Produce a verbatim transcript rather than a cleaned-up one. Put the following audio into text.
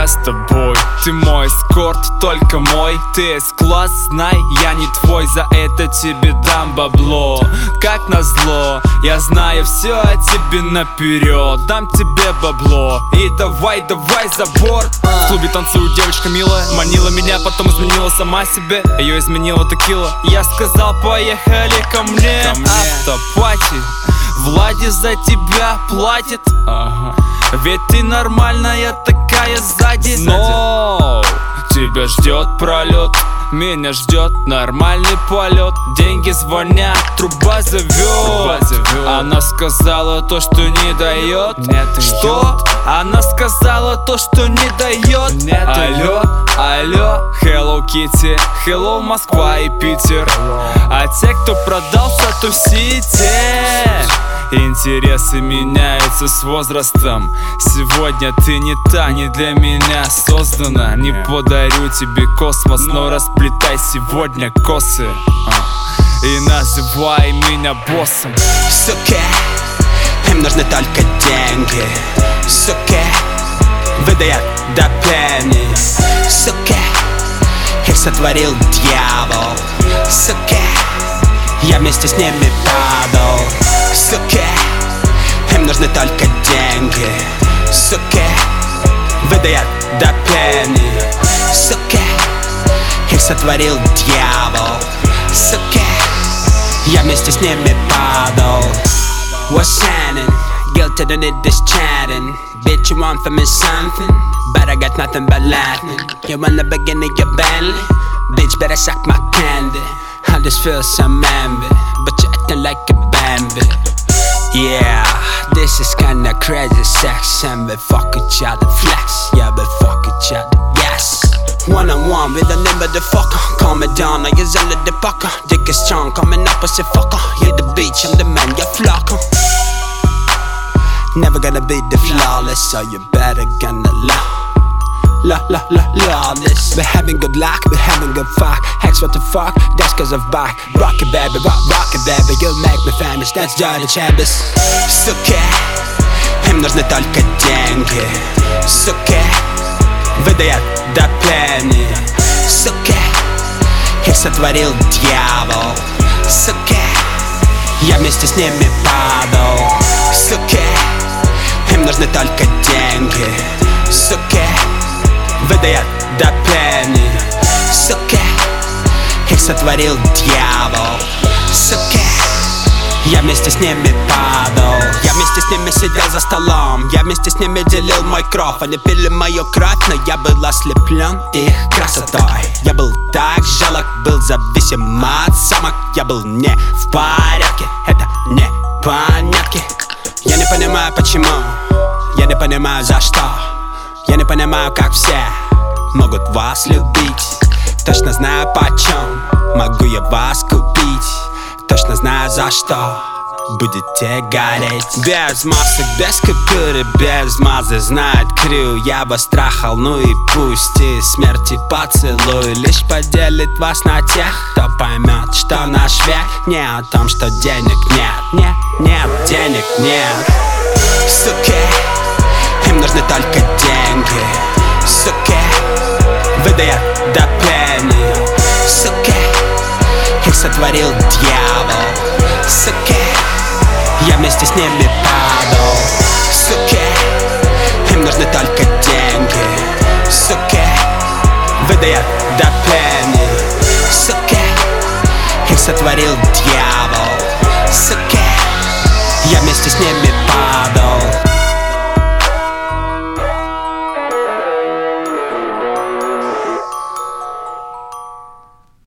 я с тобой. Ты мой эскорт, только мой. Ты эс-класс, знай, я не твой. За это тебе дам бабло. Как назло, я знаю все о тебе наперед. Дам тебе бабло и давай, давай за борт. В клубе танцует девочка милая, манила меня, потом изменила сама себе. Ее изменила текила. Я сказал, поехали ко мне, ко мне. Автопати, Влади за тебя платит, ага. Ведь ты нормальная такая сзади. Но тебя ждет пролет, меня ждет нормальный полет. Деньги звонят, труба зовет, труба зовет. Она сказала то, что не дает. Нет, что? Она сказала то, что не дает. Нет, алло, алло, Hello Kitty, Hello Москва и Питер. А те, кто продался, тусите. Интересы меняются с возрастом. Сегодня ты не та, не для меня создана. Не подарю тебе космос, но расплетай сегодня косы, а. И называй меня боссом. Сука, им нужны только деньги. Сука, выдает до пени. Сука, их сотворил дьявол. Сука, я вместе с ними падал. Сука, им нужны только деньги. Сука, выдает до пени. Сука, их сотворил дьявол. Сука, я вместе с ними падал. What's happening? Guilty to need this chatting. Bitch, you want from me something? But I got nothing but lightning. You wanna begin in your Bentley? Bitch, better suck my candy. I just feel some envy, but you acting like a Bambi. Yeah, this is kinda crazy sex, and we fuck each other flex. Yeah, we fuck each other, yes. One on one with a name of the fucker. Calm me down, I use all of the pucker. Dick is strong, coming up as a fucker. Hit the beach, I'm the man, you flocker. Never gonna be the flawless, so you better gonna love. La la la lawless. We're having good luck, we're having good fuck. Hex, what the fuck, that's cause of back. Rock it baby, rock, rock it baby. You'll make me famous, that's dirty chambers. Сука, им нужны только деньги. Сука, выдает до пени. Сука, их сотворил дьявол. Сука, я вместе с ними падал. Сука, им нужны только деньги. Сука, выдает до пени. Сука, их сотворил дьявол. Сука, я вместе с ними падал. Я вместе с ними сидел за столом. Я вместе с ними делил мой кровь. Они пили мою кровь, но я был ослеплен их красотой. Я был так жалок, был зависим от самок. Я был не в порядке, это не понятки. Я не понимаю почему, я не понимаю за что. Я не понимаю, как все могут вас любить. Точно знаю почем могу я вас купить. Точно знаю за что будете гореть. Без масок, без купюры, без мазы знает крю. Я вас трахал, ну и пусть и смерти поцелуй лишь поделит вас на тех, кто поймет, что наш век не о том, что денег нет. Нет, нет, денег нет. Сука, им нужны только деньги. Сука, выдает до пени. Сука, их сотворил дьявол. Сука, я вместе с ними падал. Сука, им нужны только деньги. Сука, выдает до пени. Сука, их сотворил дьявол. Сука, я вместе с ними падал.